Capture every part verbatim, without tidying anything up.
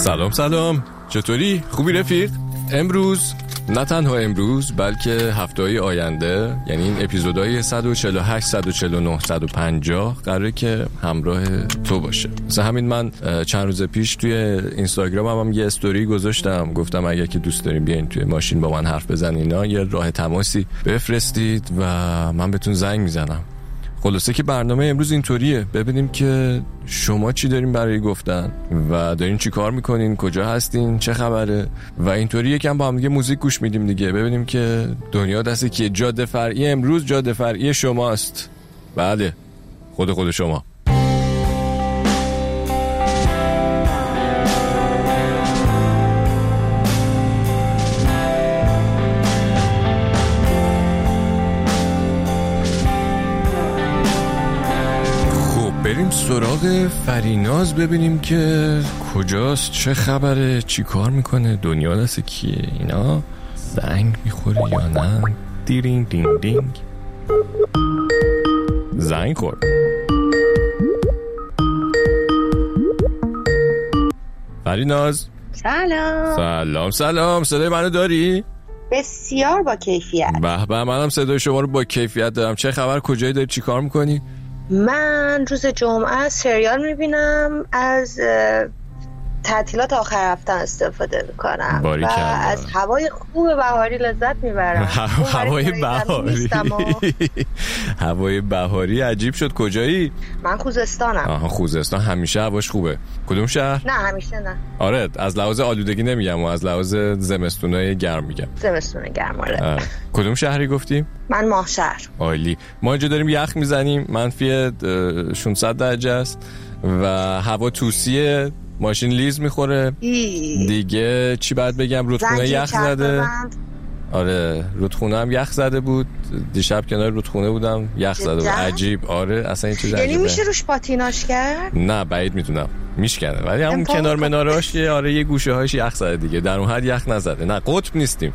سلام سلام، چطوری؟ خوبی رفیق؟ امروز نه تنها امروز بلکه هفته‌های آینده، یعنی این اپیزودهای صد و چهل و هشت، صد و چهل و نه، صد و پنجاه قراره که همراه تو باشه. مثلا همین من چند روز پیش توی اینستاگرامم هم یه استوری گذاشتم، گفتم اگر که دوست دارین بیاین توی ماشین با من حرف بزنین اینا، یه راه تماسی بفرستید و من بهتون زنگ میزنم. خلاصه که برنامه امروز اینطوریه، ببینیم که شما چی دارین برای گفتن و دارین چی کار میکنین، کجا هستین، چه خبره و اینطوری یکم با هم دیگه موزیک گوش میدیم دیگه، ببینیم که دنیا دسته که جاده فرعی امروز جاده فرعی شماست. بله، خود خود شما. بریم سراغ فریناز ببینیم که کجاست، چه خبره، چی کار میکنه، دنیا دست کیه، اینا زنگ میخوره یا نه. دیرینگ دینگ دینگ زنگ خورد. فریناز سلام. سلام سلام، صدای منو داری؟ بسیار با کیفیت. به به، منم صدای شما رو با کیفیت دارم. چه خبر، کجایی داری، چی کار میکنی؟ من روز جمعه سریال میبینم، از تعطیلات آخر هفته استفاده میکنم و از هوای خوب بهاری لذت میبرم. هوای بهاری هوای بهاری عجیب شد. کجایی؟ من خوزستانم. آها، خوزستان همیشه هواش خوبه. کدوم شهر؟ نه همیشه نه. آره، از لحاظ آلودگی نمیگم و از لحاظ زمستونای گرم میگم. زمستون گرم. آره. کدوم شهری گفتیم؟ من ماهشهر. عالی. ما اینجا داریم یخ میزنیم، منفی ششصد درجه است و هوا توسیه، ماشین لیز میخوره ای. دیگه چی باید بگم، رودخونه یخ زده. آره، رودخونه هم یخ زده بود دیشب، کنار رودخونه بودم، یخ زده بود. عجیب. آره اصلا این چیز عجیبه. یعنی میشه روش پاتیناژ کرد؟ نه بعید میتونم، میشکنه، ولی همون کنار مناراش یه آره یه گوشه هاش یخ زده دیگه، در اون حد یخ نزده. نه قطب نیستیم.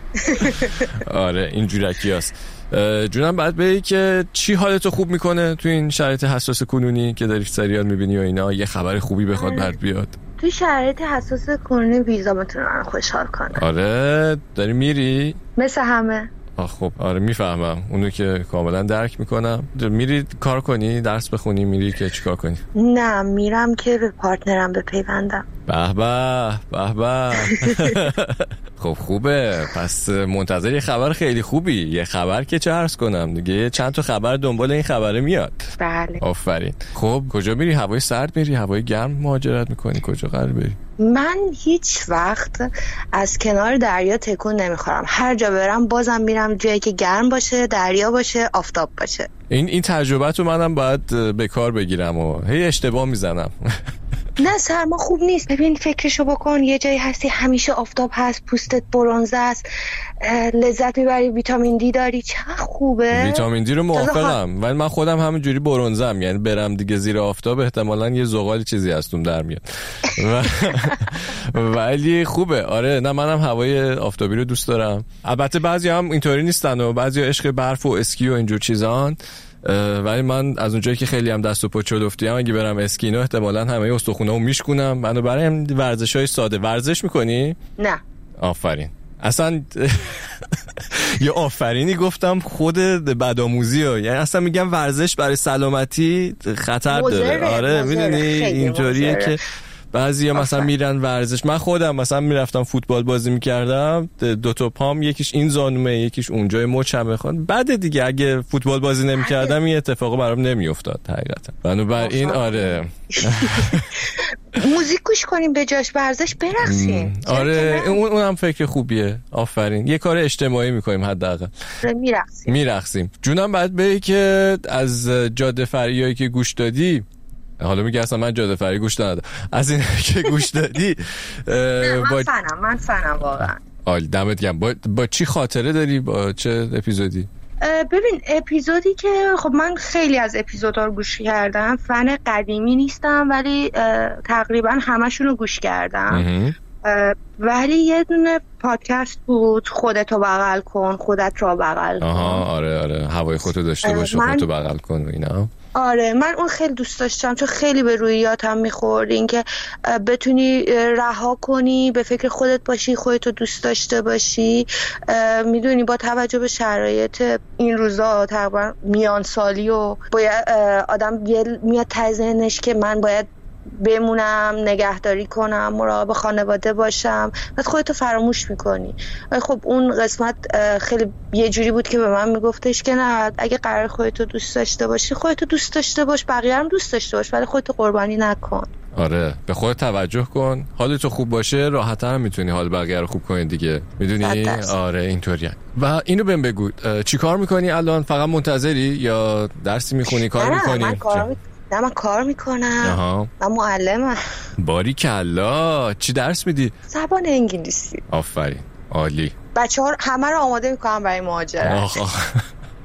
آره این جورکی هست. جونم بعد بگی که چی حالتو خوب میکنه تو این شرایط حساس کنونی که داری سریال میبینی و اینا، یه خبر خوبی بخواد برات بیاد تو شرایط حساس کنونی؟ ویزا میتونه من خوشحال کنه. آره داری میری مثل همه. آه خب آره میفهمم، اونو که کاملا درک میکنم. میری کار کنی، درس بخونی، میری که چیکار کنی؟ نه میرم که به پارتنرم بپیوندم. به به به به. خب خوبه، پس منتظر یه خبر خیلی خوبی. یه خبر که چه عرض کنم دیگه، چند تا خبر دنبال این خبره میاد. بله آفرین. خب کجا میری؟ هوای سرد میری، هوای گرم مهاجرت میکنی، کجا قرار بری؟ من هیچ وقت از کنار دریا تکون نمیخورم، هر جا برم بازم میرم جایی که گرم باشه، دریا باشه، آفتاب باشه. این این تجربه تو منم باید به کار بگیرم و هی اشتباه میزنم. نه سرما خوب نیست. ببین فکرشو بکن، یه جایی هستی همیشه آفتاب هست، پوستت برنزه است، لذت میبری، ویتامین دی داری، چه خوبه. ویتامین دی رو موافقم، ولی من خودم همینجوری برنزم، یعنی برم دیگه زیر آفتاب احتمالاً یه زغال چیزی هستم در میاد. ولی خوبه. آره نه منم هوای آفتابی رو دوست دارم. البته بعضی هم اینطوری نیستن و بعضی عشق برف و اسکی و اینجور چیزان، ولی من از اونجایی که خیلی هم دست و پا چلفتیم، اگه برم اسکینو احتمالاً همه استخونامو میشکونم. منو برای هم ورزش‌های ساده. ورزش میکنی؟ نه. آفرین. اصلا یه آفرینی گفتم خود بدآموزی ها، یعنی اصلا میگم ورزش برای سلامتی خطر داره. آره میدونی اینطوریه که بعضیا مثلا میرن ورزش. من خودم مثلا میرفتم فوتبال بازی میکردم، دو تا پام یکیش این زانومه یکیش اونجای مچمه. خود بعد دیگه اگه فوتبال بازی نمیکردم این اتفاقا برام نمیافتاد حقیقتا. بنابراین آره موزیک گوش کنیم به جاش ورزش برقصیم. آره اون اونم فکر خوبیه. آفرین، یه کار اجتماعی میکنیم حداقل. میرقصیم میرقصیم. جونم بعد بگی که از جاده فرعیایی که گوش دادی، حالا میگه اصلا من جاده فرعی گوش ندادم، از این که گوش دادی نه من با... فنم من فنم واقعا. عالی، دمت گرم. با... با چی خاطره داری، با چه اپیزودی؟ ببین اپیزودی که خب من خیلی از اپیزودا رو گوش کردم، فن قدیمی نیستم ولی تقریبا همشون رو گوش کردم. ولی یه دونه پادکست بود، خودتو بغل کن، خودت را بغل کن. آها آره آره، هوای خودتو داشته باش، خودتو بغل کن و اینا. آره من اون خیلی دوست داشتم چون خیلی به روحیاتم میخورد، این که بتونی رها کنی، به فکر خودت باشی، خودتو دوست داشته باشی. میدونی با توجه به شرایط این روزا تقریبا میان سالی و باید آدم میاد ته ذهنش که من باید بمونم، نگهداری کنم، مراقب خانواده باشم، بعد خودتو فراموش میکنی. ولی خب اون قسمت خیلی یه جوری بود که به من میگفتش که نه، اگه قرار خودتو دوست داشته باشی خودتو دوست داشته باش، بقیه هم دوست داشته باش، ولی خودتو قربانی نکن. آره به خودت توجه کن، حالت خوب باشه راحت‌تر میتونی حال بقیه رو خوب کنی دیگه، میدونی؟ آره اینطوریه. و اینو بهم بگو چی کار میکنی الان؟ فقط منتظری یا درسی میخونی، کار میکنی؟ من کار می... نه من کار میکنم. آها. من معلمم. باریکلا. چی درس میدی؟ زبان انگلیسی. آفرین عالی. بچه‌ها همه رو آماده میکنم برای مهاجرت. آخ آخ.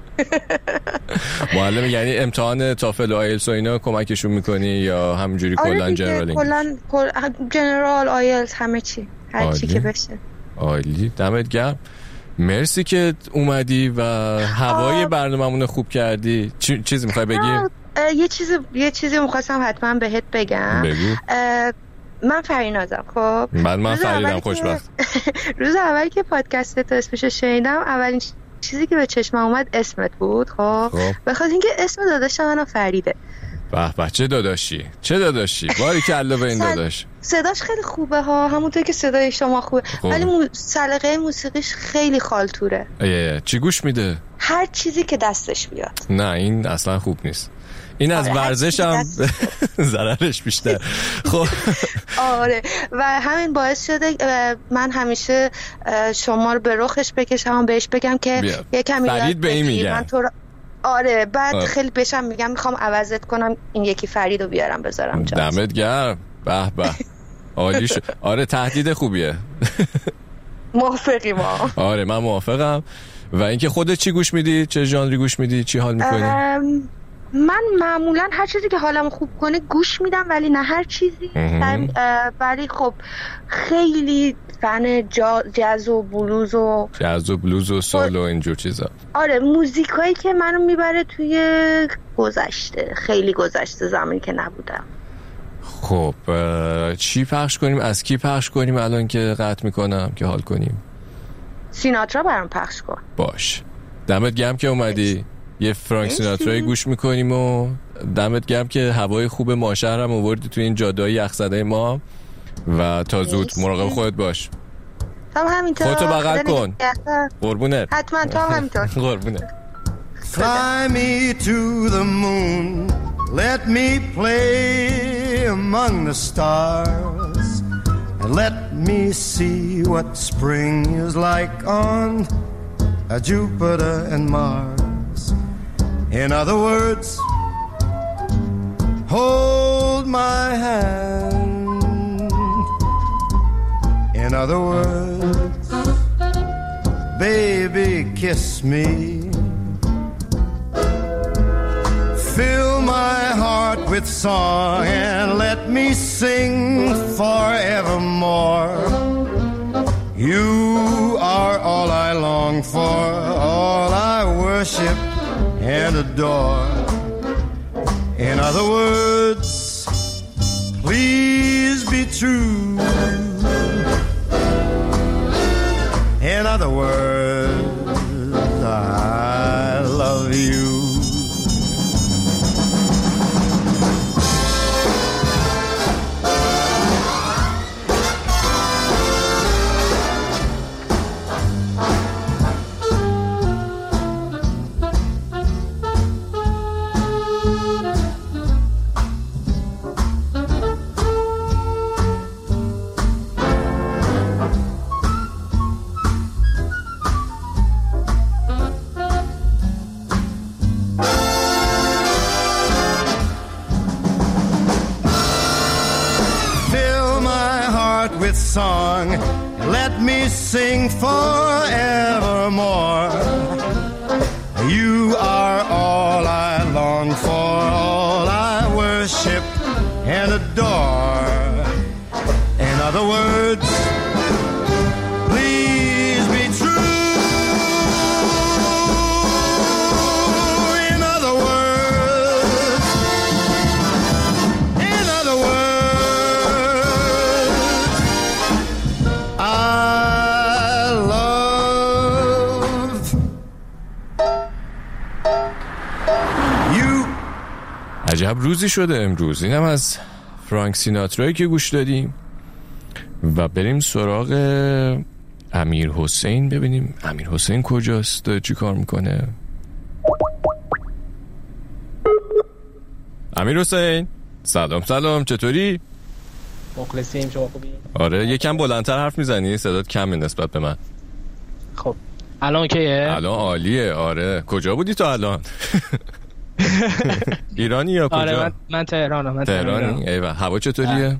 معلم یعنی امتحان تافل و آیلتس و اینا کمکشون میکنی یا همینجوری کلا جنرال؟ کلا جنرال آیلتس همه چی، هر چی که بشه. عالی، دمت گرم. مرسی که اومدی و هوای برنامه‌مون خوب کردی. چی چیزی میخوای بگی؟ یه چیزی یه چیزی می‌خواستم حتما بهت بگم. بگو. من فرینازم. خب من من فریدم خوشبخت. روز اول که پادکست تو اسمشو شنیدم، اولین چیزی که به چشمم اومد اسمت بود. خب بخاطر اینکه اسم داداشم منو فریده. به به چه داداشی، چه داداشی، باریکلا به این داداش. صداش خیلی خوبه ها، همونطور که صدای شما خوبه، ولی مو... سلیقه موسیقیش خیلی خالتوره. ایه چی گوش میده؟ هر چیزی که دستش بیاد. نه این اصلا خوب نیست. این از ورزش هم ضررش بیشتر. خب آره و همین باعث شده من همیشه شما رو به رخش بکشم، بهش بگم که یه کمی فرید به این میگم. آره بعد آه. خیلی بهشم میگم میخوام عوضت کنم، این یکی فرید رو بیارم بذارم جاش. دمت گرم. به به عالی شد. آره تهدید خوبیه. موافقی ما؟ آره من موافقم. و اینکه خودت چی گوش میدی؟ چه ژانری گوش میدی؟ چی حال میکنی؟ ام... من معمولا هر چیزی که حالم خوب کنه گوش میدم، ولی نه هر چیزی. ولی خب خیلی فن جاز و بلوز و جاز و بلوز و سول و اینجور چیزا. آره موزیکایی که منو میبره توی گذشته، خیلی گذشته، زمانی که نبودم. خب چی پخش کنیم؟ از کی پخش کنیم الان که قطع میکنم که حال کنیم؟ سیناترا برام پخش کن. باش. دمت گرم که اومدی. یه فرانک سیناترایی گوش میکنیم و دمت گرم که هوای خوب ماشهر هم آوردی توی این جاده‌های یخزده ما و تا زود مراقب خودت باش. تو همینطور. خودتو بغل کن. قربونت. حتما تو همینطور. قربونت. Fly me to the moon, let me play among the stars, and let me see what spring is like on Jupiter and Mars. In other words, hold my hand. In other words, baby, kiss me. Fill my heart with song and let me sing forevermore. You are all I long for, all I worship and adore. In other words, please be true. In other words, I love you. Song, let me sing forevermore. You are all I long for, all I worship and adore. In other words, please be true. In other words, عجب روزی شده امروز. اینم از فرانک سیناترایی که گوش دادیم و بریم سراغ امیر حسین، ببینیم امیر حسین کجاست، چی کار میکنه. امیر حسین سلام. سلام، چطوری؟ مخلصیم، شما خوبی؟ آره، یکم بلندتر حرف میزنی، صدات کمه نسبت به من. خب الان کیه؟ الان عالیه. آره، کجا بودی تو الان؟ ایرانی یا کجا؟ آره من, من تهرانم. من تهرانی؟ ایوه. هوا چطوریه؟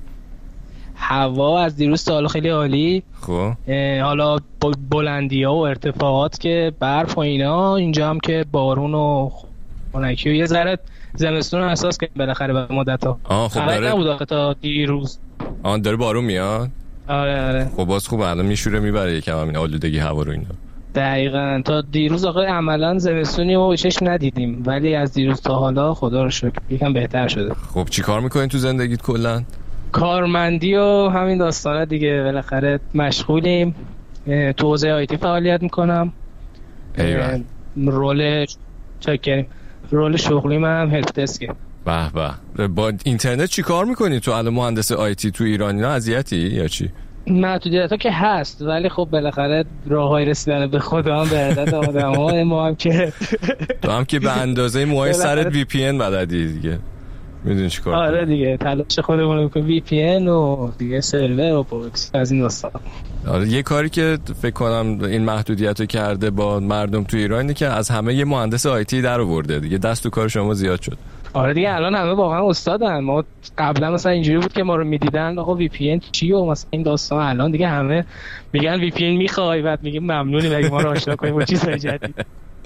هوا از دیروز تا حالا خیلی عالی. خب حالا بلندی ها و ارتفاعات که برف و اینا، اینجا هم که بارون و خنکی و یه ذره زمستون رو احساس کنیم بالاخره به مدت ها. آه خب داره نبود تا دیروز. آن داره بارون میاد. آره آره. خب باز خوب، الان میشوره میبره یکم همین آلودگی هوا رو اینا. دقیقاً تا دیروز آقا عملاً زمستونی رو چشم ندیدیم، ولی از دیروز تا حالا خدا رو شکر یکم بهتر شده. خب چی کار میکنین تو زندگیت کلا؟ کارمندی و همین داستانا دیگه، بالاخره مشغولیم. تو حوزه آیتی فعالیت میکنم. ایوه. رول چک رول شغلی من هلپ دسکه. به به. با اینترنت چی کار میکنی تو الان؟ مهندس آیتی تو ایران اینا اذیتی یا چی؟ محدودیت ها که هست، ولی خب بالاخره راههای رسیدن به خدا هم به عدد آدم ها. ما هم که تو هم که به اندازه موهای سرت وی پی ان بلدی دیگه، میدونی چی کار کنی. آره دیگه، تلاش خودمون رو کنیم، وی پی ان و دیگه سرور و پروکسی از این داستان. آره، یه کاری که فکر کنم این محدودیت رو کرده با مردم تو ایران اینه که از همه یه مهندس آیتی در آورده دیگه، دست تو کار شما زیاد شد. آره دیگه، الان همه واقعا استادن. ما قبلا مثلا اینجوری بود که ما رو میدیدن آقا وی پی ان چیه و مثلا این داستان، الان دیگه همه میگن وی پی ان میخوای، بعد میگیم ممنونیم اگه ما رو آشنا کنیم با چیزای جدید.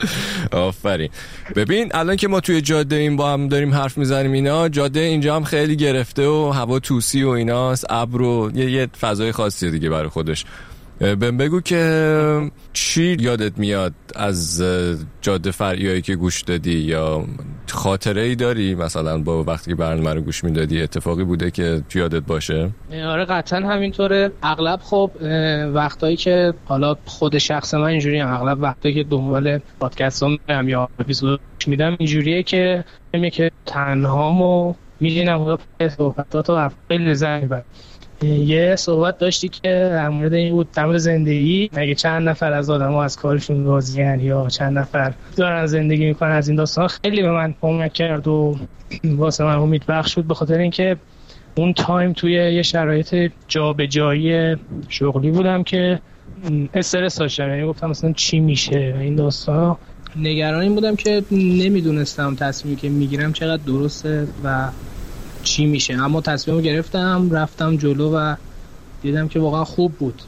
آفرین. ببین الان که ما توی جاده این با هم داریم حرف میزنیم اینا، جاده اینجا هم خیلی گرفته و هوا توسی و ایناست، ابر و یه, یه فضای خاصیه دیگه برای خودش. بهم بگو که چی یادت میاد از جاده فرعیایی که گوش دادی، یا خاطره ای داری مثلا با وقتی که برنامه رو گوش میدادی اتفاقی بوده که تو یادت باشه؟ آره قطعا همینطوره. اغلب خب وقتایی که حالا خود شخص من اینجوریه، اغلب وقتایی که دنبال پادکست هم میرم یا اپیزود میدم اینجوریه که میگم که تنهامو میشینم و صحبتات و خیلی لذت میبرم. یه صحبت داشتی که در مورد این بود، در مورد زندگی، مگه چند نفر از آدم‌ها از کارشون راضی‌ان یا چند نفر دارن زندگی میکنن، از این داستان خیلی به من کمک کرد و واسه من امید بخش بود، به خاطر اینکه اون تایم توی یه شرایط جابجایی شغلی بودم که استرس داشتم، یعنی گفتم مثلا چی میشه این داستان. نگران این بودم که نمیدونستم تصمیمی که میگیرم چقدر درسته و چی میشه، اما تصمیمو گرفتم، رفتم جلو و دیدم که واقعا خوب بود.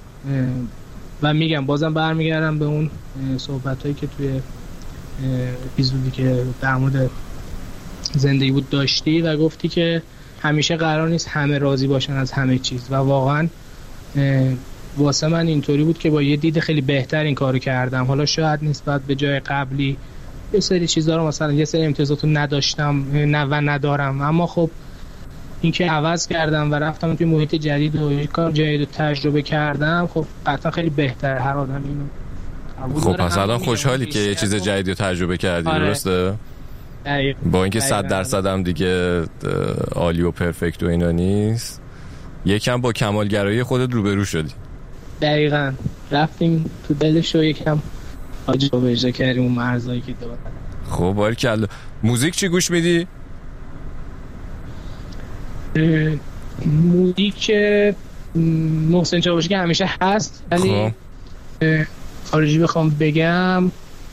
و میگم بازم برمیگردم به اون صحبتایی که توی اپیزودی که در مورد زندگی بود داشتی و گفتی که همیشه قرار نیست همه راضی باشن از همه چیز، و واقعا واسه من اینطوری بود که با یه دید خیلی بهتر این کارو کردم. حالا شاید نسبت به جای قبلی یه سری چیزا رو مثلا یه سری امتیازاتو نداشتم نه و ندارم، اما خب این که عوض کردم و رفتم توی محیط جدید و یه کار جدید رو تجربه کردم، خب قطعا خیلی بهتر هر آدم اینو. خب پس الان خوشحالی که یه چیز جدیدی رو تجربه کردی. آره. درسته؟ دقیق. با اینکه صد درصد هم دیگه عالی و پرفکت و اینا نیست، یکم با کمالگرایی خودت روبرو شدی. دقیقاً رفتیم تو دلش و یکم آجا به اجرا کردیم اون مرزایی که دارن. خب باریکلا. موزیک چی گوش میدی؟ موزیک محسن چاوشی که همیشه هست، ولی خارجی بخوام بگم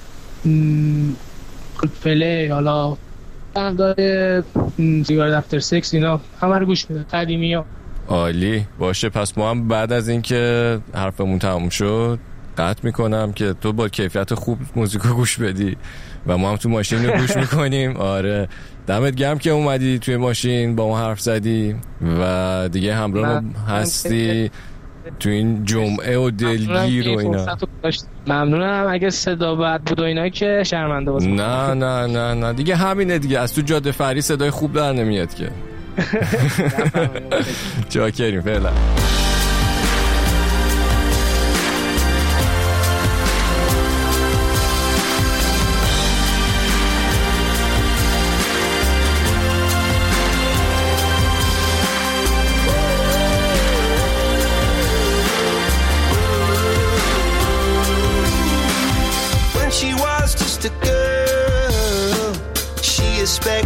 پله، حالا بندای سیگار دفتر سکس، اینا همه رو گوش میدم، قدیمی ها. عالی باشه. پس ما هم بعد از اینکه حرفمون تموم شد قطع میکنم که تو با کیفیت خوب موزیکو گوش بدی و ما هم تو ماشین رو گوش میکنیم. آره دمت گرم که اومدی توی ماشین با ما حرف زدی و دیگه همراه ما هستی تو این جمعه و دلگیر و اینا. ممنونم. اگه صدا بد بود و اینا که شرمنده باشم. نه نه نه نه دیگه همینه دیگه، از تو جاده فری صدای خوب در نمیاد که. چاکریم فعلا.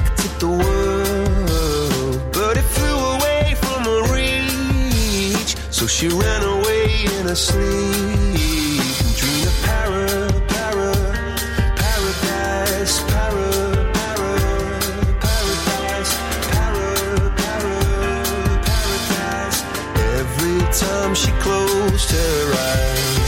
expected the world, but it flew away from her reach. So she ran away in her sleep and dreamed of para, para, paradise, para, para, paradise, para, para, paradise. Every time she closed her eyes.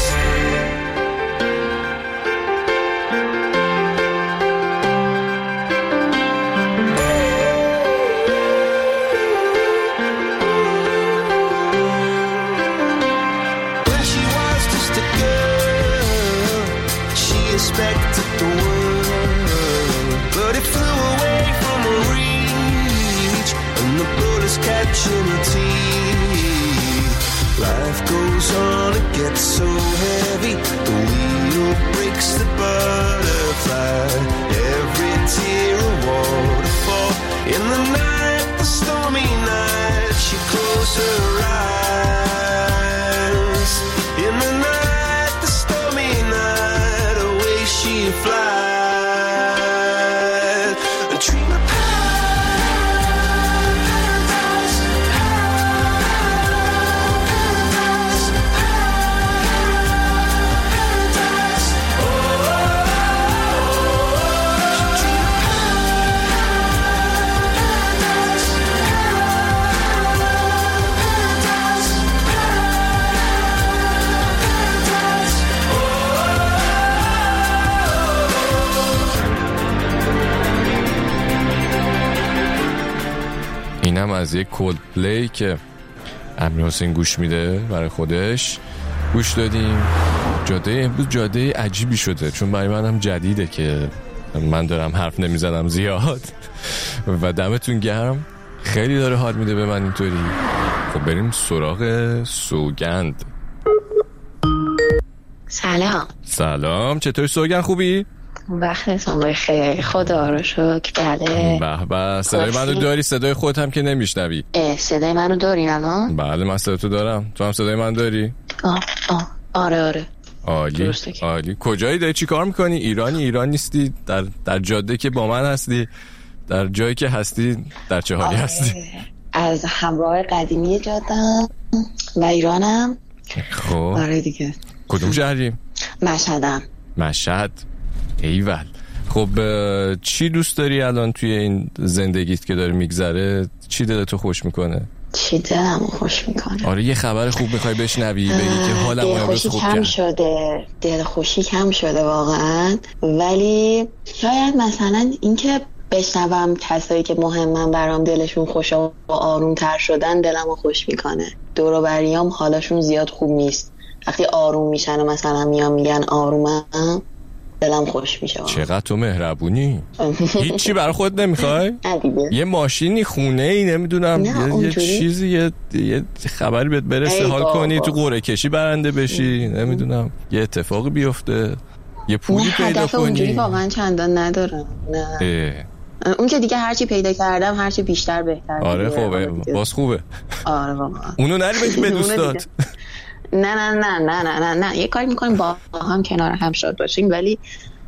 Expected the world, but it flew away from her reach, and the bullets catching her teeth. Life goes on, it gets so heavy, the wheel breaks the butterfly. Every tear a waterfall. In the night, the stormy night, she closed her eyes. In the night, the stormy night, away she flies. A dream of paradise, paradise, paradise. Oh, oh, oh, oh. Dream of paradise, اینم از یک کولد پلی که امیر حسین گوش میده برای خودش گوش دادیم. جاده امروز جاده عجیبی شده، چون برای من هم جدیده که من دارم حرف نمیزنم زیاد و دمتون گرم، خیلی داره حال میده به من اینطوری. خب بریم سراغ سوگند. سلام. سلام، چطوری سوگند؟ خوبی؟ وقتتون بخیر، خدا رو شکر. بله. به به، صدای منو داری؟ صدای خودت هم که نمیشنوی. صدای منو داری الان؟ بله من صدای تو دارم، تو هم صدای من داری؟ آه آه آره آره. عالی عالی. کجایی داری؟ چی کار میکنی؟ ایرانی؟ ایران نیستی؟ در در جاده که با من هستی؟ در جایی که هستی در چه حالی آره. هستی؟ از همراه قدیمی جاده‌ام و ایرانم. خب آره دیگه. کدوم شهری؟ مشهدم. مشهد. ایول. خب چی دوست داری الان توی این زندگیت که داری میگذره؟ چی دلتو خوش میکنه؟ چی دلمو خوش میکنه؟ آره یه خبر خوب میخوای بشنوی، بگی که حالم امروز خوب کم کرد. شده، دل خوشی کم شده واقعا، ولی شاید مثلا اینکه بشنوم کسایی که مهمن برام دلشون خوشه و آروم تر شدن دلمو خوش میکنه. دور و بریام حالشون زیاد خوب نیست، وقتی آروم میشن و مثلا میان میگن آرومم دلم خوش میشه. چقدر تو مهربونی. هیچی برای خود نمیخوای؟ یه ماشینی، خونه ای، نمیدونم یه, یه چیزی، یه, یه خبری بهت برسه حال کنی، تو قرعه کشی برنده بشی، نمیدونم یه اتفاقی بیفته، یه پولی پیدا کنی. اونجوری واقعا چندان ندارم. نه اه. اون که دیگه هرچی پیدا کردم هرچی بیشتر بهتر. آره خوبه، باز خوبه. آره واقعا. اونو نری بدی به دوستات. نه نه نه نه نه نه نه یه کاری میکنیم با هم کنار هم شاد باشیم، ولی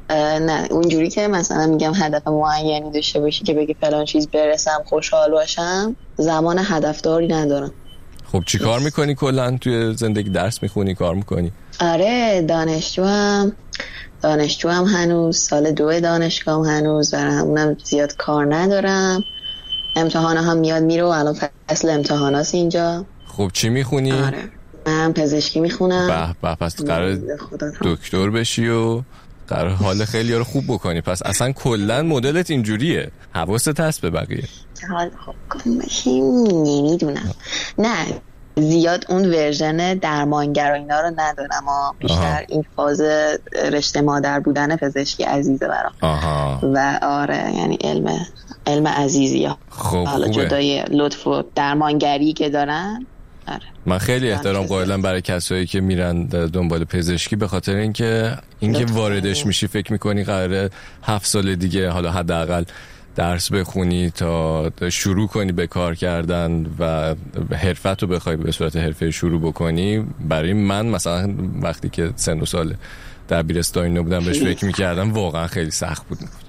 نه اونجوری که مثلا میگم هدف معینی داشته باشی که بگی فلان چیز برسم خوشحال باشم، زمان هدفداری ندارم. خب چی کار میکنی کلا توی زندگی؟ درس میخونی؟ کار میکنی؟ آره دانشجوام دانشجوام هنوز، سال دو دانشگاهم هنوز، برای همونم زیاد کار ندارم. امتحان هم میاد میره و الان فصل امتحاناست اینجا. خب چی میخونی؟ آره من پزشکی میخونم. به به، پس قرار دکتر بشی و قرار حال خیلی رو خوب بکنی. پس اصلا کلن مدلت اینجوریه، حواست هست به بقیه. حال خوب کنم بشیم نمیدونم، نه زیاد اون ورژن درمانگر و اینا رو ندارم، اما بیشتر آها. این فاز رشته مادر بودن پزشکی عزیزه برام. آها. و آره یعنی علم علم عزیزیه. خب حالا جدای لطف و درمانگری که دارن. آره. من خیلی احترام قائلم برای کسایی که میرن دنبال پزشکی، به خاطر اینکه اینکه واردش میشی فکر میکنی قراره هفت سال دیگه حالا حداقل درس بخونی تا شروع کنی به کار کردن و حرفت رو بخوای به صورت حرفه شروع بکنی. برای من مثلا وقتی که سن و سال دبیرستانی بودم بهش فکر میکردم واقعا خیلی سخت بود.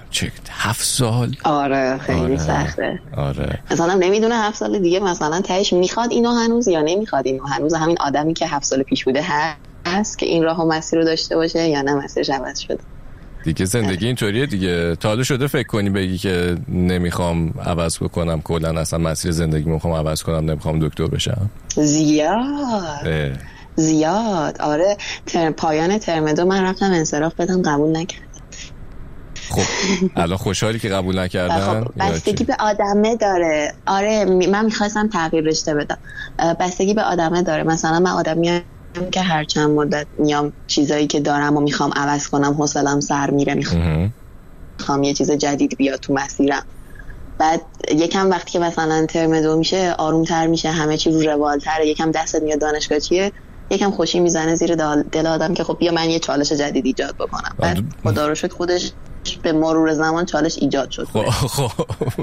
چه هفت سال؟ آره خیلی آره. سخته. آره مثلا نمیدونه هفت سال دیگه مثلا تهش میخواد اینو هنوز یا نمیخواد اینو هنوز همین آدمی که هفت سال پیش بوده هست که این راه و مسیر رو داشته باشه یا نه مسیرش عوض شده دیگه. زندگی اینطوریه دیگه. تا حالا شده فکر کنی بگی که نمیخوام عوض بکنم کلا اصلا مسیر زندگی میخوام عوض کنم نمیخوام دکتر بشم؟ زیاد اه. زیاد آره. ترم پایان ترم دو من رفتم انصراف بدم قبول نکرد. خب الان خوشحالی که قبول نکردن؟ خب بستگی به آدمه داره. آره من میخواستم تغییر رشته بدم. بستگی به آدمه داره. مثلا من آدمی که هر چند مدت میام چیزایی که دارم و میخوام عوض کنم حوصله‌ام سر میره میخوام میخوام یه چیز جدید بیاد تو مسیرم. بعد یکم وقتی که مثلا ترم دو میشه آرومتر میشه همه چی رو روالتره یکم دستت میاد دانشگاه چیه یکم خوشی میزنه زیر دل آدم که خب بیا من یه چالش جدید ایجاد بکنم. بعد خدا رو شکر خودش به مرور زمان چالش ایجاد شد. خب خب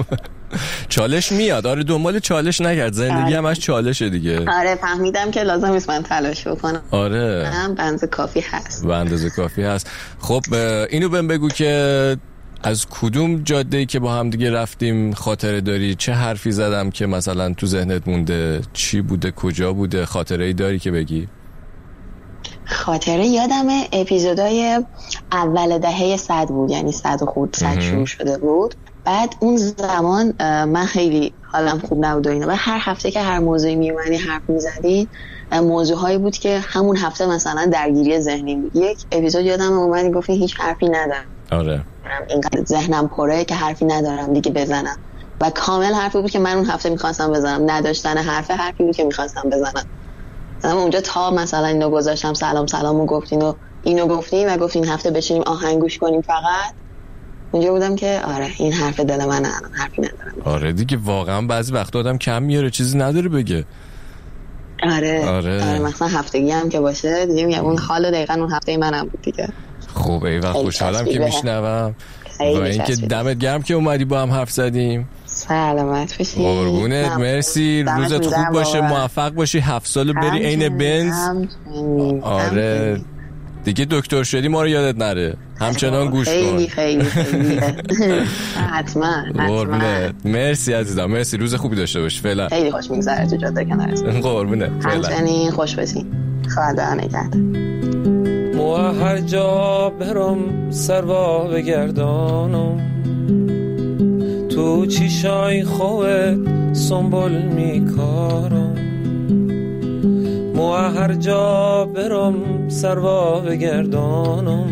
چالش میاد. آره دنبال چالش نگرد زندگی هم از چالشه دیگه. آره فهمیدم که لازم نیست من تلاش بکنم. آره هم به اندازه کافی هست. به اندازه کافی هست. خب اینو بهم بگو که از کدوم جاده‌ای که با هم دیگه رفتیم خاطره داری؟ چه حرفی زدم که مثلا تو ذهنت مونده؟ چی بوده؟ کجا بوده؟ خاطره‌ای داری که بگی؟ خاطره یادمه اپیزودای اول دهه صد بود یعنی صد و خورد صد شروع شده بود. بعد اون زمان من خیلی حالم خوب نبود و اینا و هر هفته که هر موضوعی میومدی حرف میزدی موضوعهایی بود که همون هفته مثلا درگیری ذهنی بود. یک اپیزود یادم اومدی گفتی هیچ حرفی ندارم. آره اینقدر ذهنم پره که حرفی ندارم دیگه بزنم و کامل حرفی بود که من اون هفته میخواستم بزنم. نداشتن حرف حرفی بود که میخواستم بزنم. مثلا اونجا تا مثلا اینو گذاشتم سلام سلامو گفتین و اینو گفتیم و گفتین هفته بشینیم آهنگ گوش کنیم فقط اونجا بودم که آره این حرف دل منه الان حرفی ندارم. آره دیگه واقعا بعضی وقت آدم کم میاره چیزی نداره بگه. آره آره, آره مثلا هفتگی هم که باشه دیگه میگم اون حال دقیقاً اون هفته منم بود دیگه. خب ایوه خوشحالم که میشنوم و اینکه دمت گرم که اومدی با هم حرف زدیم. سلامت باشی. قربونت مرسی. روزت خوب باشه موفق باشی هفت سالو بری عین بنز. آره دیگه دکتر شدی ما رو یادت نره همچنان گوش کن. خیلی خیلی خیلی حتما قربونت مرسی عزیزم. مرسی روز خوبی داشته باش. فعلا خیلی خوش میگذره تو جاده کنارت. قربونت همچنین خوش باشی. خدا نگهدار. مو هر جا برم سروا بگردانم تو چیشای خوت سنبول میکارم. مو هر جا برم سروا بگردانم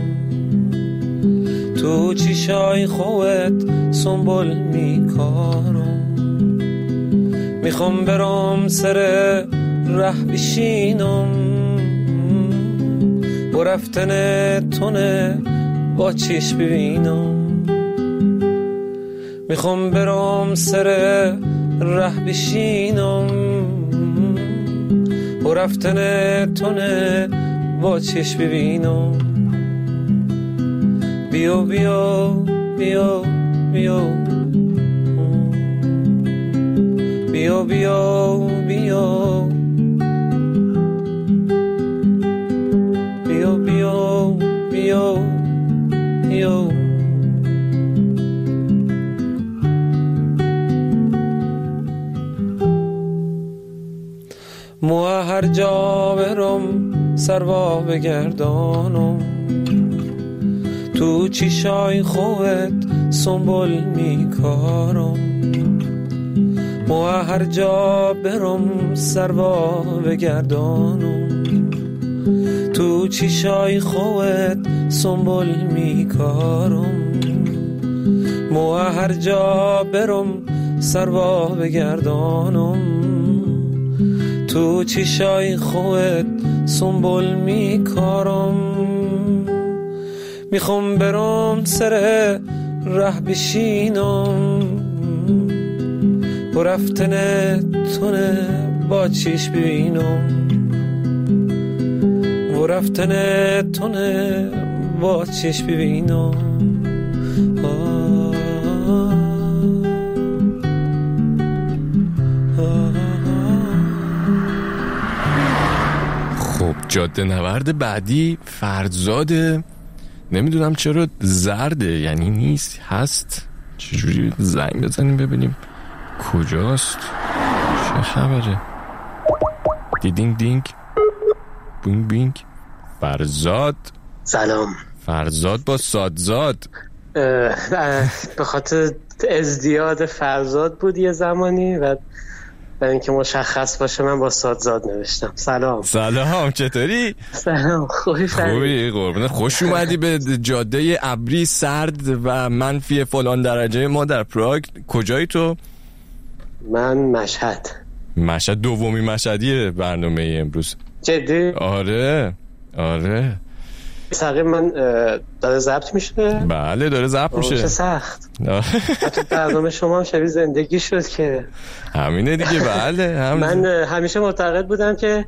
تو چیشای خوت سنبول میکارم. میخوام برم سر ره بشینم و رفتن تونه با چیش ببینم. میخوام برم سر ره بشینم و رفتن تونه با چیش ببینم. بیا بیا بیا بیا بیا بیا بیا بیا بیا بیا بیا مو هر جا برم سروا بگردانم تو چیشای خوت سنبول میکارم. مو هر جا برم سروا بگردانم تو چیشای خوت سنبول میکارم. مو هر جا برم سروا بگردانم تو چیشای خوت سنبول میکارم. میخوام برم سر ره بشینم و رفتن تونه با چیش ببینم و رفتن تونه با چیش ببینم. آه خب جاده نورد بعدی فرزاده. نمیدونم چرا زرده، یعنی نیست، هست. چجوری زنگ بزنیم ببینیم کجاست، چه خبره. دیدینگ دینگ بینگ بینگ. فرزاد. سلام. فرزاد با سادزاد. به خاطر ازدیاد فرزاد بود یه زمانی و برای اینکه مشخص باشه من با سادزاد نوشتم. سلام. سلام، چطوری؟ سلام، خوبی فرید؟ خوبی قربونه. خوش اومدی به جاده ابری سرد و منفی فلان درجه ما در پراگ. کجایی تو؟ من مشهد. مشهد دومی مشهدی برنامه امروز. جدی؟ آره آره. تقریبا من داره ضبط میشه؟ بله داره ضبط میشه. چه سخت. حتی برنامه شما هم شبیه زندگی شد که همینه دیگه. بله هم من همیشه معتقد بودم که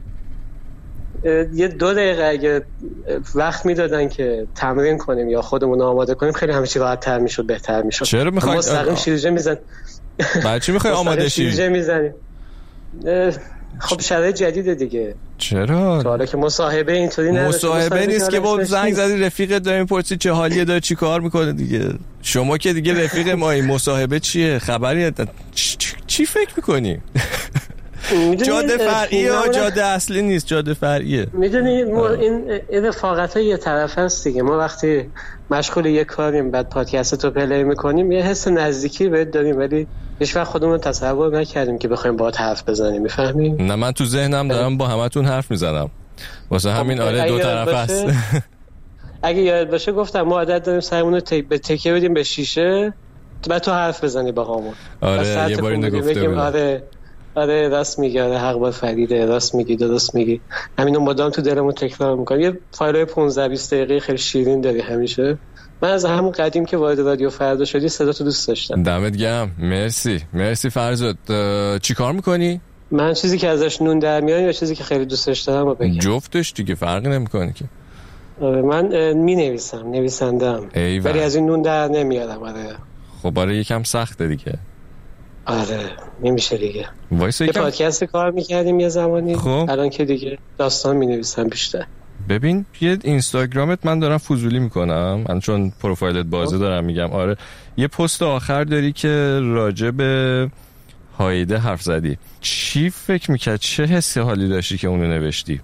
یه دو دقیقه اگه وقت میدادن که تمرین کنیم یا خودمون آماده کنیم خیلی همیشه راحت تر میشد، بهتر میشد. چرا میخوای مستقیم شیرجه میزن؟ بچه میخوای آماده شی؟ شیرجه میزنیم. خب شرایط جدیده دیگه. چرا؟ حالا که مصاحبه اینطوری نه، مصاحبه نیست که با زنگ زدی رفیقت داریم پرسی چه حالیه، داره چی کار میکنه دیگه. شما که دیگه رفیق ما، این مصاحبه چیه؟ خبری چی, چی فکر میکنی؟ جاده فرعیه یا جاده اصلی نیست، جاده فرعیه. میدونی این رفاقت های یه طرف هست دیگه. ما وقتی مشغول یه کاریم بعد پادکست رو پلی میکنیم یه حس نزدیکی بهت داریم، ولی هیچ وقت خودمون تصور نکردیم که بخوایم باهات حرف بزنیم. میفهمی؟ نه من تو ذهنم دارم با همتون حرف میزنم واسه همین. آره دو طرف هست. اگه یاد باشه گفتم ما عادت داریم سرمون رو تی... به تکیه بدیم به شیشه بعد تو حرف بزنی با همون. آره یه باری نگفته بودم. آره آره راست میگی. آره حق با فریده، راست میگی، درست میگی. همینو مدام تو دلمون تکرار میکنم. یه فایل پانزده بیست دقیقه خیلی شیرین داری همیشه. من از همون قدیم که وارد رادیو فردا شدی صدا تو دوست داشتم. دمت گرم. مرسی مرسی فرزاد. چی کار میکنی؟ من چیزی که ازش نون در میاد یا چیزی که خیلی دوست دارم بگم. جفتش دیگه فرقی نمیکنه که. آره من می نویسم، نویسندم ولی از این نون در نمیارم. آره خب برای یکم سخته دیگه. آره نمیشه دیگه. وایسا یه یکم پادکست کار میکردیم یه زمانی. خب. الان که دیگه داستان می نویسم بیشتر. ببین یه اینستاگرامت من دارم فضولی میکنم، من چون پروفایلت بازه دارم میگم. آره یه پست آخر داری که راجع به هایده حرف زدی. چی فکر میکرد؟ چه حسی حالی داشتی که اونو نوشتی؟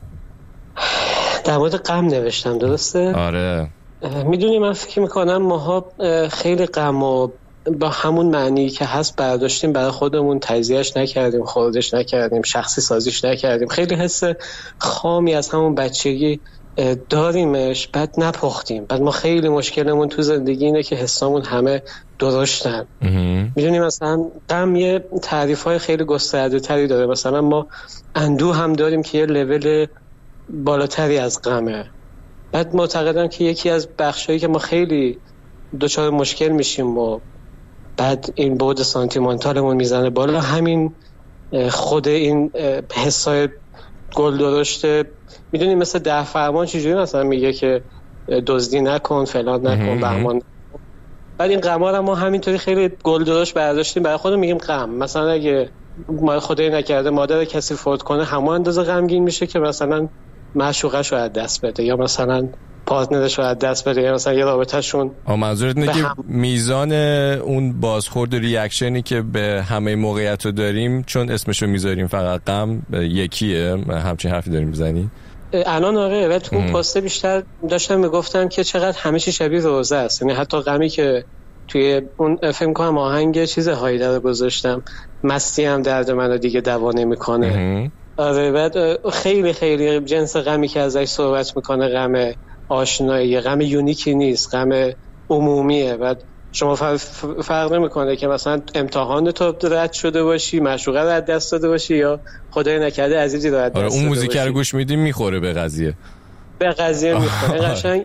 در مورد غم نوشتم، درسته؟ آره. میدونی من فکر میکنم ماها خیلی غم و با همون معنی که هست برداشتیم برای خودمون، تجزیهش نکردیم، خوردش نکردیم، شخصی سازیش نکردیم. خیلی حس خامی از همون بچگی داریمش، بعد نپختیم. بعد ما خیلی مشکلمون تو زندگی اینه که حسامون همه درشتن. میدونی مثلا غم یه تعریف‌های خیلی گسترده تری داره. مثلا ما اندوه هم داریم که یه لول بالاتری از غمه. بعد معتقدم که یکی از بخشایی که ما خیلی دچار مشکل میشیم و بعد این بعد سانتیمانتالمون میزنه بالا، همین خود این حسای گل درشته. میدونی مثل ده فرمان چجوری مثلا میگه که دزدی نکن، فلان نکن، بهمان. بعد این غما رو ما همینطوری خیلی گل درشت برداشتیم برای خودمون میگیم غم. مثلا اگه ما خدای نکرده مادر کسی فوت کنه همون اندازه غمگین میشه که مثلا معشوقش رو از دست بده یا مثلا پارتنرش رو از دست بده یا مثلا یه رابطه‌شون. آ منظورت اینه که میزان اون بازخورد ریاکشنی که به همه موقعیت رو داریم چون اسمشو میذاریم فقط غم یکیه، همچین حرفی داریم میزنی؟ الان آره. و تو اون پست بیشتر داشتم میگفتم که چقدر همه چی شبیه روزه است. یعنی حتی غمی که توی اون فیلم کنم آهنگ چیز هایده رو گذاشتم، مستی هم درد منو دیگه دوا نمیکنه. آره بعد خیلی خیلی جنس غمی که ازش صحبت میکنه غم آشنایی، غم یونیکی نیست، غم عمومیه. بعد شما فرق نمیکنه که مثلا امتحان تو رد شده باشی، معشوقه رو از دست داده باشی یا خدای نکرده عزیزی رو از دست داده باشی. آره اون موزیک رو گوش میدی میخوره به قضیه. به قضیه میخوره. قشنگ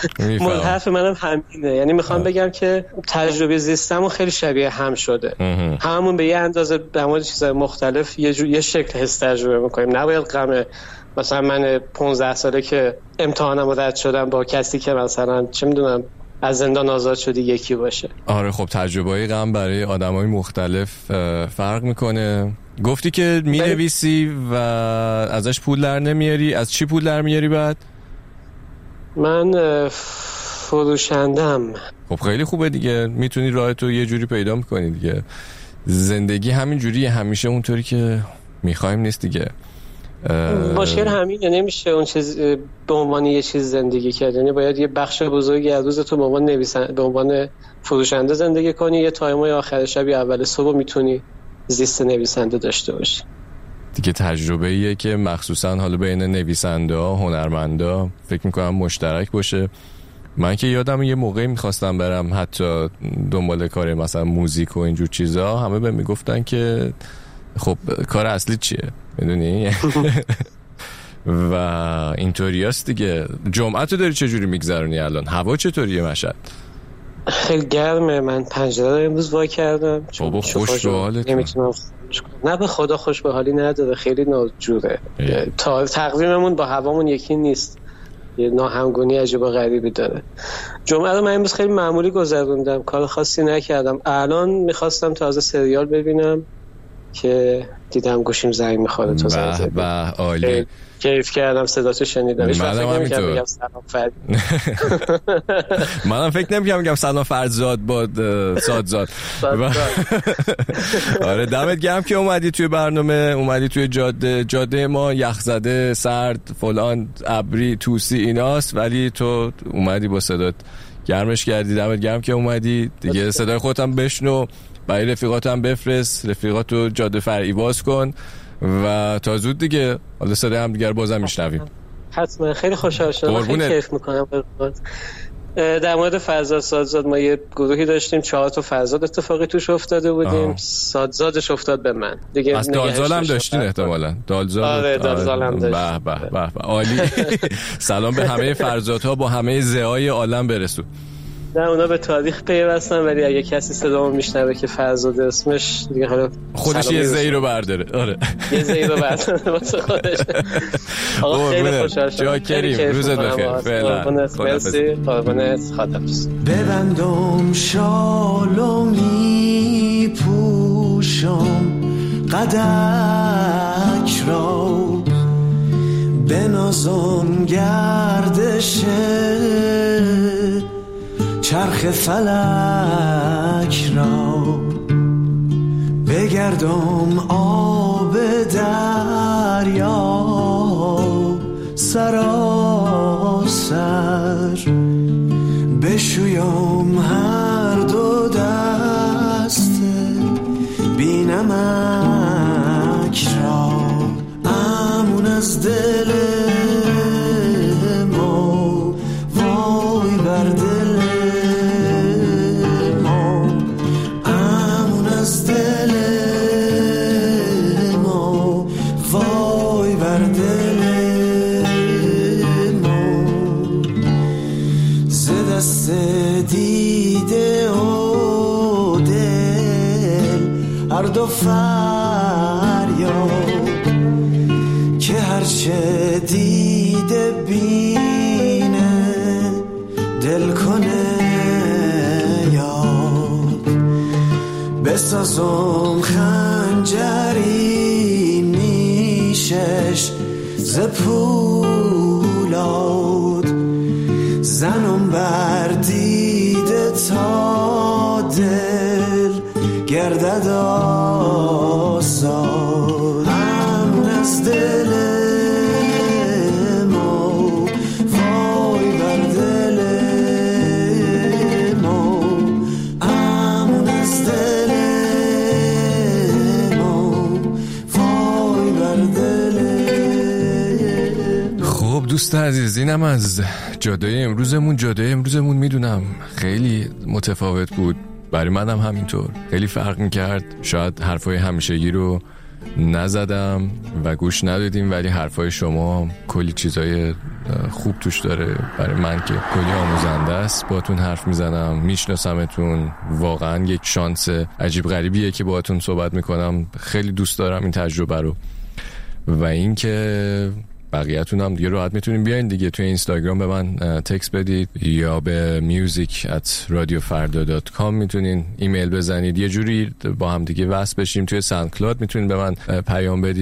حرف منم همینه. یعنی میخوام بگم که تجربه زیستمون خیلی شبیه هم شده. هممون به یه اندازه در مورد چیزای مختلف یه جو... یه شکل حس تجربه میکنیم. نباید غم مثلا من پانزده ساله که امتحانم رو رد شدم با کسی که مثلا چه میدونم از زندان آزاد شدی یکی باشه. آره خب تجربه‌های غم برای آدمای مختلف فرق میکنه. گفتی که مینویسی و ازش پول در نمیاری. از چی پول در میاری بعد؟ من فروشندم. خب خیلی خوبه دیگه، میتونی راحتو یه جوری پیدا میکنی دیگه. زندگی همین جوریه، همیشه اونطوری که میخوایم نیست دیگه. مشکل همینه، نمیشه اون چیز به عنوان یه چیز زندگی کرد. یعنی باید یه بخش بزرگی از روز تو به عنوان نویسنده، به عنوان فروشنده زندگی کنی. یه تایمای آخر شب یا اول صبح میتونی زیست نویسنده داشته باشی دیگه. تجربه ایه که مخصوصا حالا بین نویسنده ها، هنرمندا فکر میکنم مشترک باشه. من که یادم یه موقعی میخواستم برم حتی دنبال کار مثلا موزیک و اینجور چیزا، همه به میگفتن که خب کار اصلی چیه، میدونی؟ و اینطوری هست دیگه. جمعه تو داری چجوری میگذرونی الان؟ هوا چطوریه مشهد؟ خیلی گرمه. من پنجره رو امروز وا کردم. بابا خوش به حالت. نمیتونم نه به خدا خوش به حالی نداره، خیلی ناجوره. تا تقویممون با هوامون یکی نیست، یه ناهمگونی عجیب و غریبی داره. جمعه رو من امروز خیلی معمولی گذروندم، کار خاصی نکردم. الان میخواستم تازه سریال ببینم که دیدم گوشیم زنگ میخوره. تو زنگ زدی. به عالی. کیف کردم صداتو شنیدم. هیچ وقت فکر نمی‌کردم بگم سلام فرد. منم فکر نمی‌کردم بگم سلام فرزاد باد سادزاد. آره دمت گرم که اومدی توی برنامه، اومدی توی جاده. جاده ما یخزده، سرد، فلان، ابری، توسی ایناست، ولی تو اومدی با صدات گرمش کردی. دمت گرم که اومدی دیگه. صدای خودت هم بشنو، برای رفیقات هم بفرست، رفیقاتو جاده فرعی باز کن و تا زود دیگه حالا صدای هم دیگر بازم میشنویم. حتما. خیلی خوشحال شدم، خیلی کیف میکنم. در مورد فرزاد سادزاد ما یه گروهی داشتیم، چهار تا فرزاد اتفاقی توش افتاده بودیم. آه. سادزادش افتاد به من دیگه. از دالزال هم داشتین احتمالاً. دالزال. آره دالزال هم داشتیم. به به به عالی. سلام به همه فرزادها با همه زهای عالم برسون. نه اونا به تاریخ پیوستن، ولی اگه کسی صدامو میشنوه که فرزاد اسمش دیگه حالا خودش یه زی رو برداره. آره یه زی رو برداره واسه خودش. آقا خیلی خوشحال شدم. جا کریم. روزت بخیر. فعلا. مرسی. قربونت. خداحافظ. ببندم شالو میپوشم قدک را، بنازم گردش چرخ فلک را، بگردم آب دریا سراسر، بشویم هر دو دست بینمک را، امون از دل ما وای بر دل دیده و دل هر دو فریاد، که هرچه دیده بینه دل کنه یاد، بسازم خنجری نیشش ز پولاد، زنم بر دیده تا دل گردد آزاد، امن از دل ما وای بر دل ما، امن از دل ما وای بر دل. خب دوست عزیز، اینم از جاده امروزمون. جاده امروزمون میدونم خیلی متفاوت بود، برای منم همینطور خیلی فرق میکرد. شاید حرفای همیشگی رو نزدم و گوش ندادیم، ولی حرفای شما کلی چیزای خوب توش داره. برای من که کلی آموزنده است باهاتون حرف میزنم، میشناسمتون. واقعا یک شانس عجیب غریبیه که باهاتون صحبت میکنم. خیلی دوست دارم این تجربه رو. و این که بقیه‌تون هم دیگه راحت میتونین بیاین دیگه توی اینستاگرام به من تکست بدید یا به music at radio farda dot com میتونین ایمیل بزنید، یه جوری با هم دیگه وصل بشیم. توی ساوندکلاود میتونین به من پیام بدید،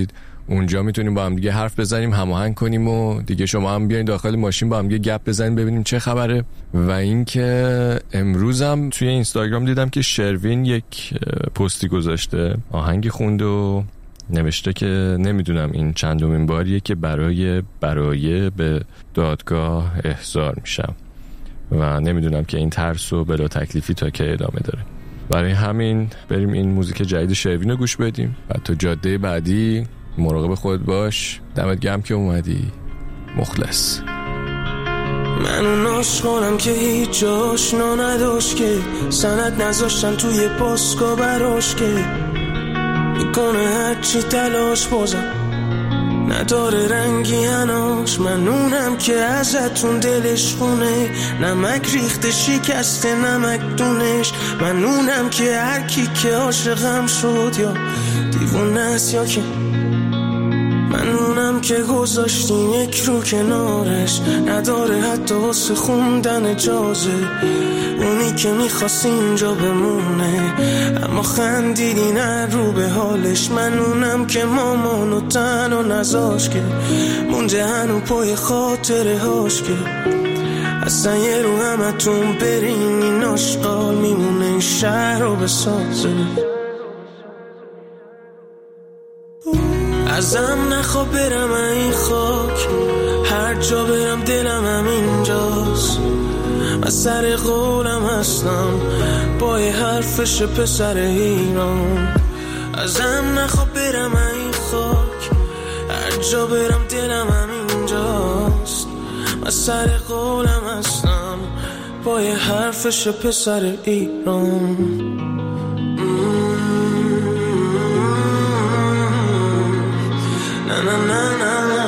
اونجا میتونیم با هم دیگه حرف بزنیم، هماهنگ کنیم و دیگه شما هم بیاین داخل ماشین با هم دیگه گپ بزنیم ببینیم چه خبره. و اینکه امروزم توی اینستاگرام دیدم که شروین یک پستی گذاشته، آهنگی خوند و نوشته که نمیدونم این چندمین باریه که برای برای به دادگاه احضار میشم و نمیدونم که این ترس و بلا تکلیفی تا که ادامه داره. برای همین بریم این موزیک جدید شروین رو گوش بدیم و تا جاده بعدی مراقب خود باش. دمت گرم که اومدی. مخلص. من اون عاشقانم که هیچ آشنا نداشت، که سند نذاشتن توی پاسکا براش، که میکنه هرچی تلاش بازم نداره رنگی هناش. من اونم که ازتون دلش خونه، نمک ریخته شکسته نمک دونش. من اونم که هر کی که عاشقم شد یا دیوونه است یا که من اونم که گذاشتیم یک رو کنارش، نداره حتی واسه خوندن اجازه. اونی که میخواست اینجا بمونه اما خندیدی نه رو به حالش. من اونم که مامانو تنها نذاش، که مونده هنو پای خاطره هاش، که اصلا یه رو همتون برین این آشقال میمونه این شهر رو بسازه. ازم نخواه برم این خاک، هر جا برم دلم هم اینجاست. من سر قولم هستم با یه حرفش پسر ایران. ازم نخواه برم این خاک، هر جا برم دلم هم اینجاست. من سر قولم هستم با یه حرفش پسر ایران. Na na na na na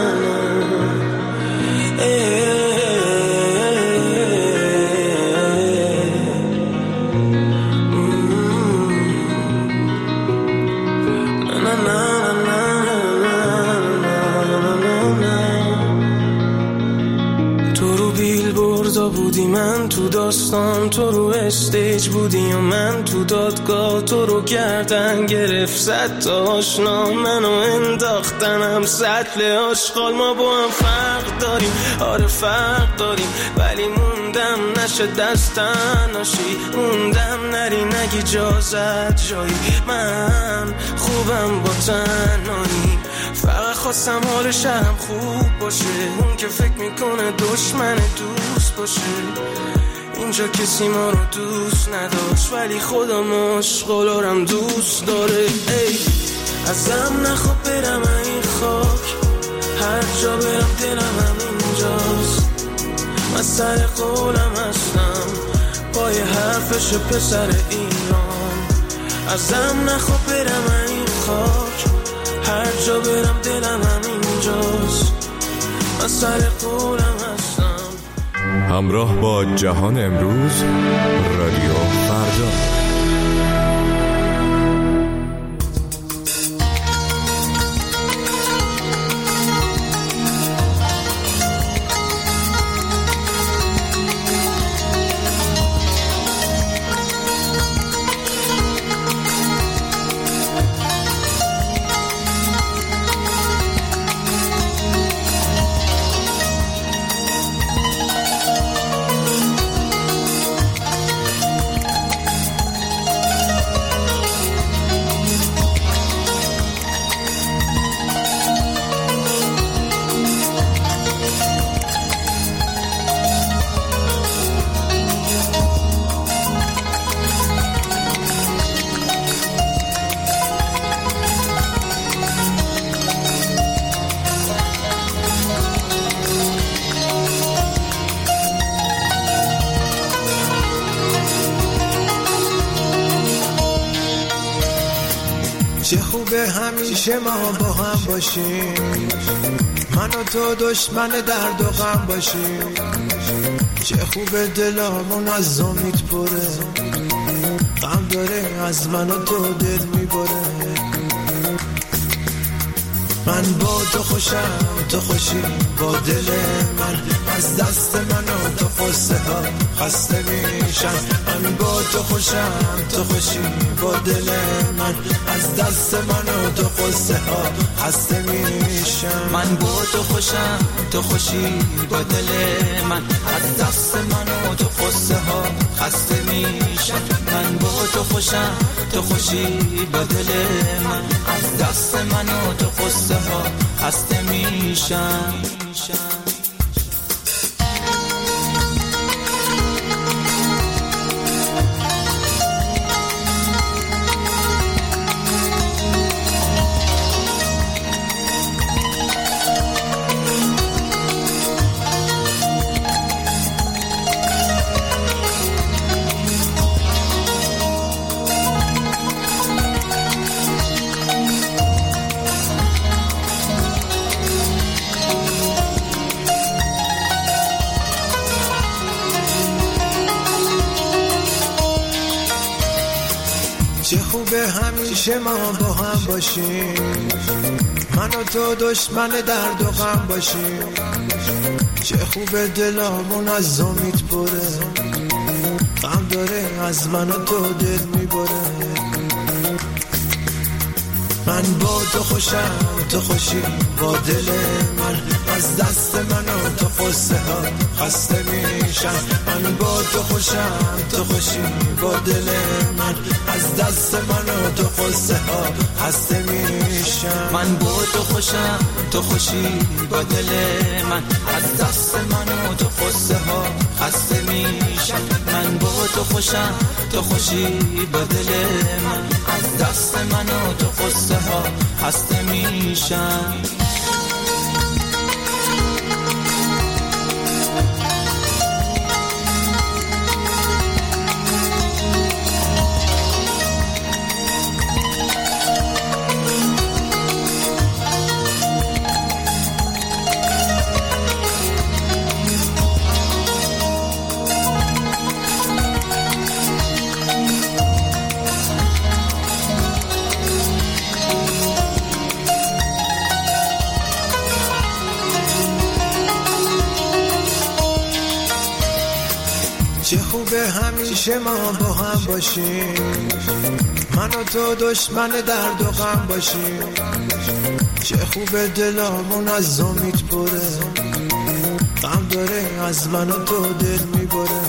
بودی من تو داستان، تو رو استیج بودی و من تو دادگاه. تو رو گردن گرفت صد تا آشنا، منو انداختنم سطل آشغال. ما با هم فرق داریم، آره فرق داریم، ولی موندم نشه دستن ناشی. موندم نری نگی جازت جایی، من خوبم با تنهایی. فقط خواستم حال شهرم خوب باشه، اون که فکر میکنه دشمن دوست باشه. اینجا کسی ما رو دوست نداشت ولی خودم عاشقالارم دوست داره. ای ازم نخواه برم این خاک، هر جا برم دلم هم اینجاست. من سر قولم هستم با یه حرفش پسر ایران. ازم نخواه برم این خاک، هر جا برم دلم هم اینجاست. من سر قولم هستم. همراه با جهان امروز، رادیو فردا. چه خوبه همیشه ما با هم باشیم، من و تو دشمن درد و غم باشیم. چه خوبه دلامون از امید پره، غم داره از من و تو دل میبره. من با تو خوشم تو خوشی با دل من، از دست من و تو قصه ها خسته میشم. من با تو خوشم تو خوشی با دل من، از دست من و تو قصه ها خسته میشم. من با تو خوشم تو خوشی با دل من، از دست من و تو قصه ها خسته میشم. من با تو خوشم تو خوشی با دل من، از دست من و تو قصه ها خسته میشم. چه خوبه همیشه ما با هم باشیم، من و تو دشمن درد و غم باشیم. چه خوبه دلامون از امید پره، غم داره از من و تو دل میبره. من با تو خوشم تو خوشی با دل من، از دست من و تو قصه ها خسته میشم. من با تو خوشم تو خوشی با دل من، از دست من و تو قصه ها خسته میشم. من با تو خوشم تو خوشی با دل من، از دست من و تو قصه ها خسته میشم. من با تو خوشم تو خوشی با دل من، از دست من و تو قصه ها خسته میشم. چه خوبه همیشه ما با هم باشیم، من و تو دشمن درد و غم باشیم. چه خوبه دلامون از امید پره، غم داره از من و تو دل میبره.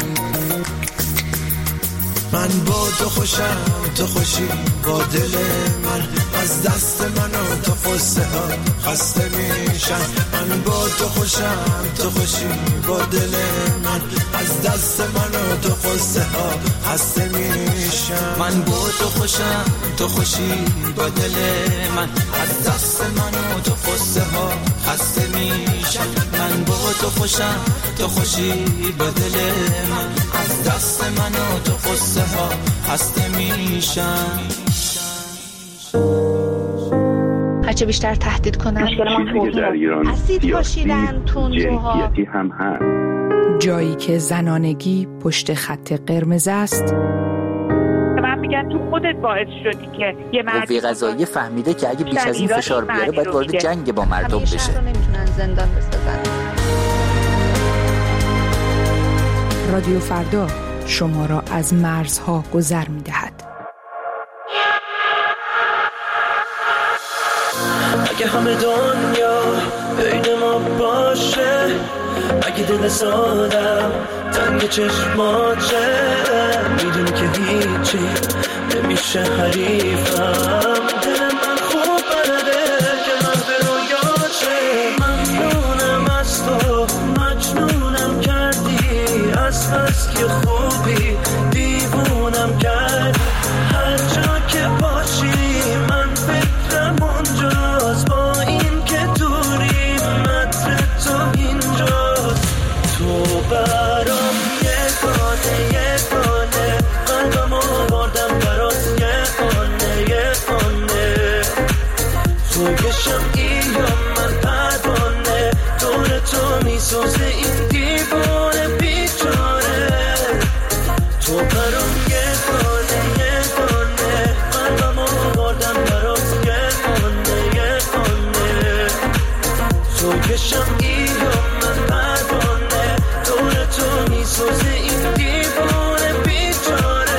من با تو خوشم تو خوشی با دل من، از دست من و تو قصه ها خسته میشم. من با تو خوشم تو خوشی با دل من، از دست من و تو قصه ها خسته میشم. من با تو خوشم تو خوشی با دل من، از دست من و تو قصه ها خسته میشم. من با تو خوشم تو خوشی با دل من، از دست من و تو قصه ها خسته میشم. هرچه بیشتر تهدید کنن چیزی که در ایران سیاسی جنسیتی هم هست. جایی که زنانگی پشت خط قرمز است. من میگن تو خودت باعث شدی که یه مرد قوه قضاییه فهمیده که اگه بیش از این فشار بیاره باید وارد جنگ با مردم بشه. همیشه رو نمیتونن زندان بسازن. رادیو فردا شما را از مرزها گذر میدهد. اگه همه دنیا بین ما باشه، اگه دل سادم تنگ چشماته، میدونی که هیچی نمیشه حریفم. دل من خوب بلده که من به رویاته، ممنونم از تو مجنونم کردی، از بس که خوبی دیوونم کردی. هر جا که باشی من فکرم اونجاست، با این که دوری متر تو اینجاست. تو برام یگانه یگانه، قلبم آوردم برات یه خانه یه خانه. تو یه شمعی یا من پروانه، دور تو میسوزه این دیوانه بیچاره. تو برام یگانه یگانه، قلبم آوردم برات یه خانه یه خانه. سوگشم ایو من پروانه دور تو میسوزه این دیوانه بیچاره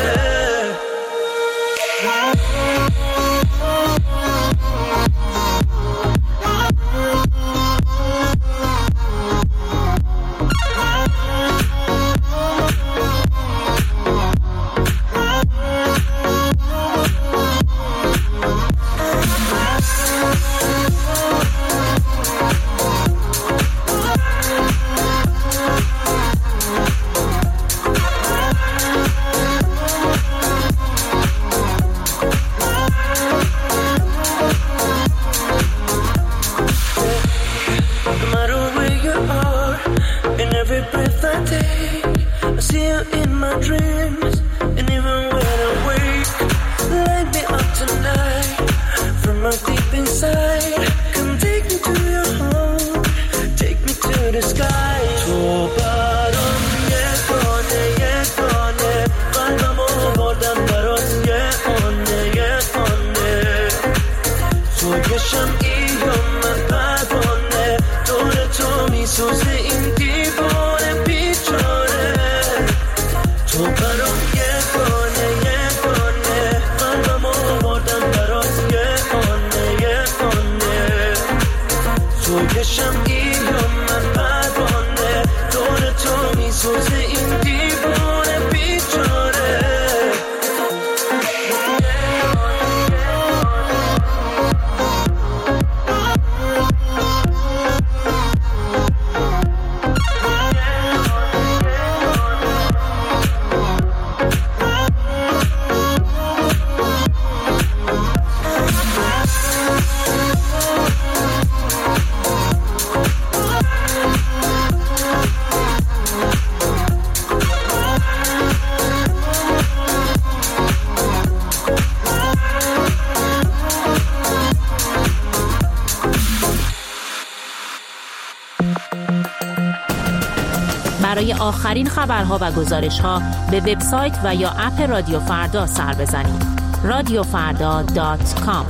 برای آخرین خبرها و گزارش‌ها به وبسایت و یا اپ رادیو فردا سر بزنید. رادیو فردا دات کام.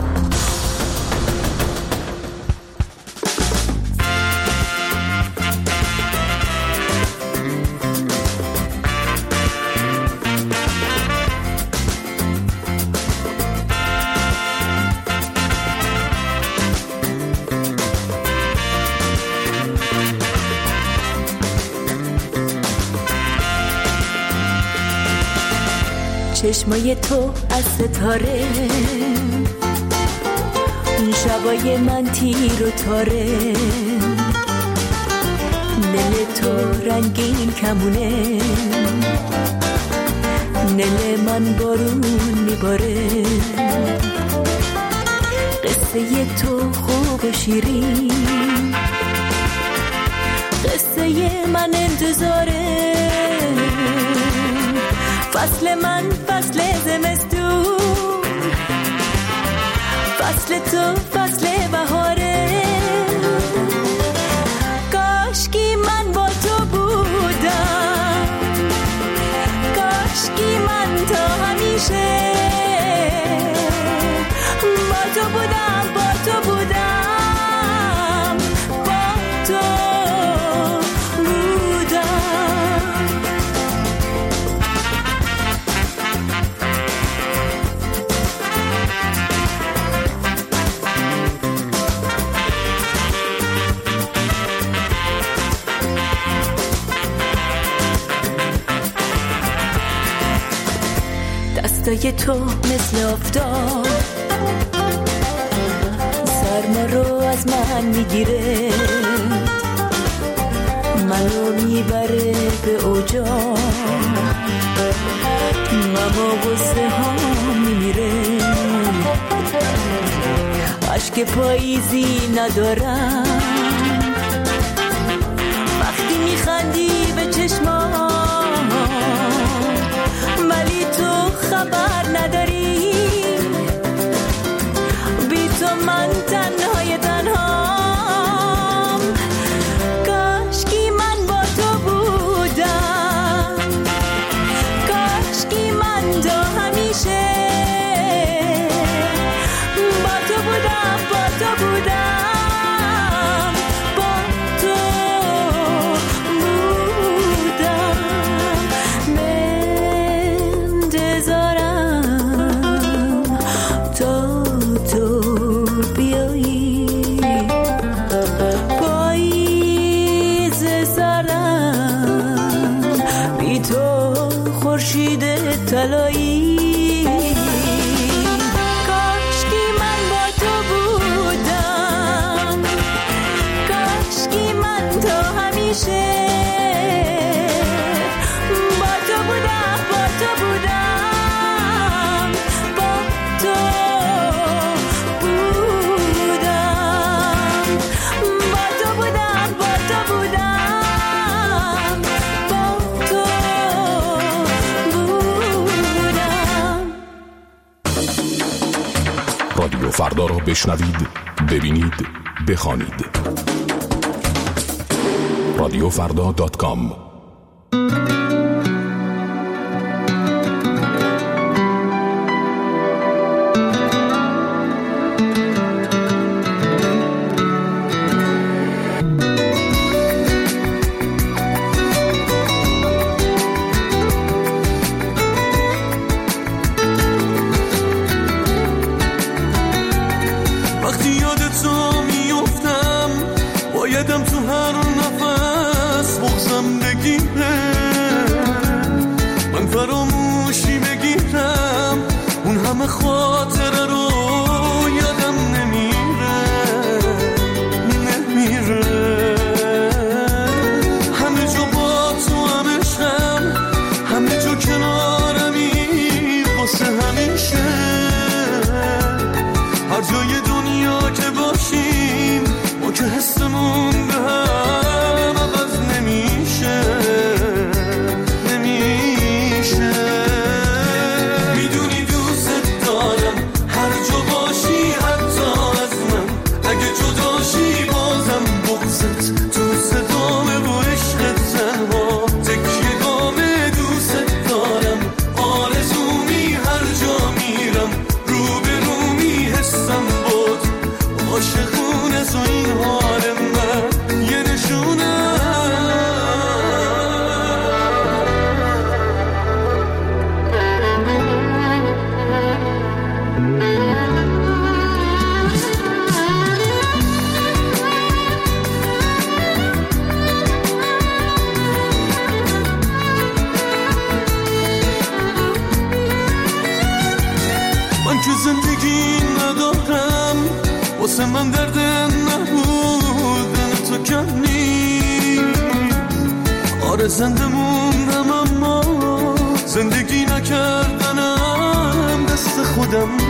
چشمای تو از ستاره اون شبای من تیر و تاره دل تو رنگین کمونه دل من بارون میباره قصه تو خوب و شیرین قصه من انتظاره فصل من فصل زمستون فصل تو فصل بهاره کاشکی من با تو بودم کاشکی من تا همیشه با تو بودم با تو بودم با تو دستای تو مثل آفتاب سرما رو از من میگیره منو میبره به اوجا غم و غصه ها میمیره عشق پاییزی ندارم وقتی میخندی به چشمام ولی تو خبر نداری بی تو من تنهای تنهام کاشکی من با تو بودم کاشکی من تا همیشه با تو بودم با تو بودم با فردا را بشنوید، ببینید، بخوانید. رادیو فردا دات کام. من درد نبودن تو کمی، آره زنده موندم اما زندگی نکردنم دست خودم